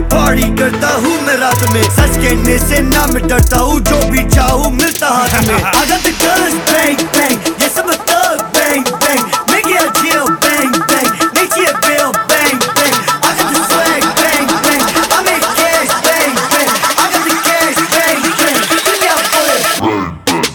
Party करता हूँ मैं रात में, सच कहने से ना मैं डरता हूँ, जो भी चाहूँ मिलता हाथ में। I got the guns, bang bang, yes I'm a thug, bang bang, make it a deal, bang bang, make it a bill, bang bang. I got the swag, bang bang, I make cash, bang bang, I got the cash, bang bang, give me a bullet.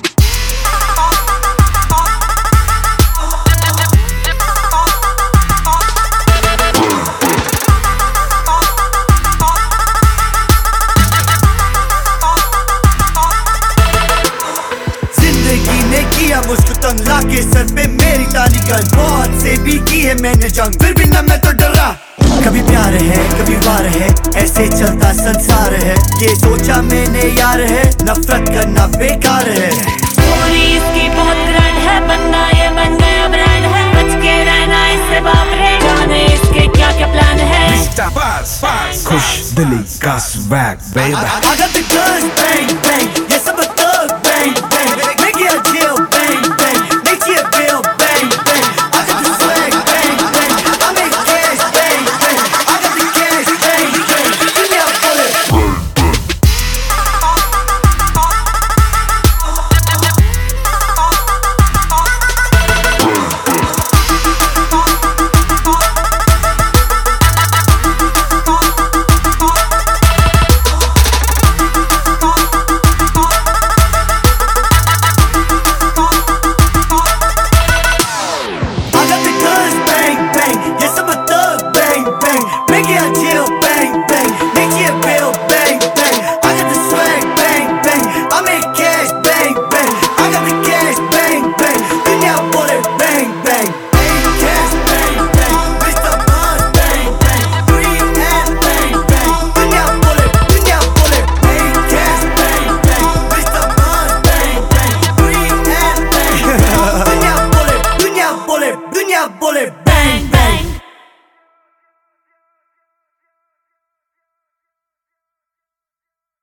जिंदगी ने किया मुझको तंग, लाके sir पे मेरी ताली gun, बहुत से भी की है मैंने जंग, फिर भी ना मैं तो डरा। कभी प्यार है कभी वार है, ऐसे चलता संसार है, ये सोचा मैंने यार है, नफरत करना बेकार है। स्टोरी इसकी बहुत ग्रैंड है, बनना ये बन गया ब्रांड है, बच के रहना इससे बाप रे, जाने इसके क्या क्या प्लान है। खुश दिली का swag baby. I got the guns, bang bang,